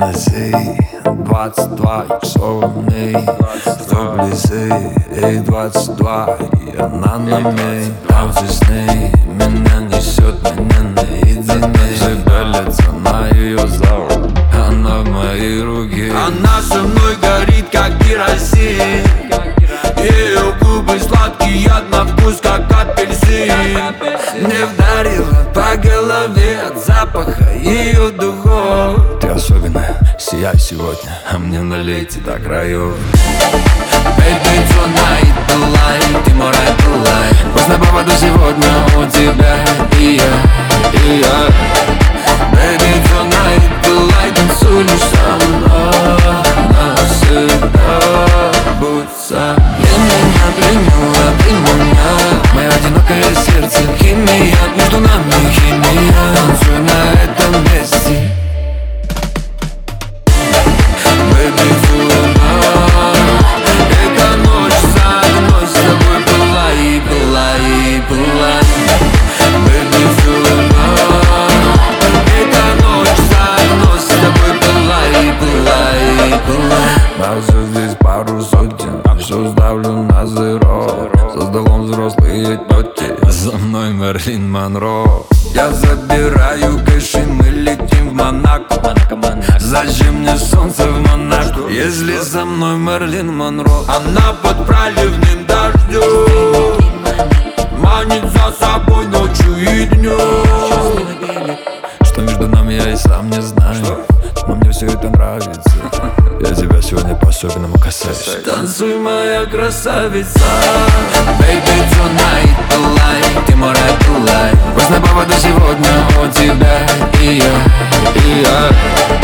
Теннессі, 22 іксований, хто близий, ей, 22, и она на мне. Танцы сны, меня несет, меня наедине. Шевелится на ее зал, она в моей руке. Она со мной горит, как керосин. Ее губы сладкие, на вкус, как апельсин. Не вдарила по голове от запаха ее духов. Ты особенная, сияй сегодня, а мне налейте до краев. Baby, tonight, tonight, ты мой light. Пусть на поводу сегодня у тебя и я. Baby, tonight, tonight, танцуй лишь со мной. Навсегда будь со мной. Ты меня, мое одинокое сердце. Химия, между нами химия. Танцуй на этом месте. Baby, tonight, эта ночь со мной, с тобой была и была и была. Baby, tonight, эта ночь со мной, с тобой была и была и была. Нас здесь пару сотен, все ставлю на зеро. За столом взрослые тети, за мной Мерлин Монро. Я забираю кэш, и мы летим в Монако. Зачем мне солнце в Монако, если за мной Мерлин Монро? Она под проливным дождем манит за собой ночью и днем. Что между нами, я и сам не знаю, но мне все это нравится. Я тебя сегодня по-особенному касаюсь. Танцуй, моя красавица. Baby, tonight, tonight, ты мой light. Пусть на поводу сегодня у тебя и я.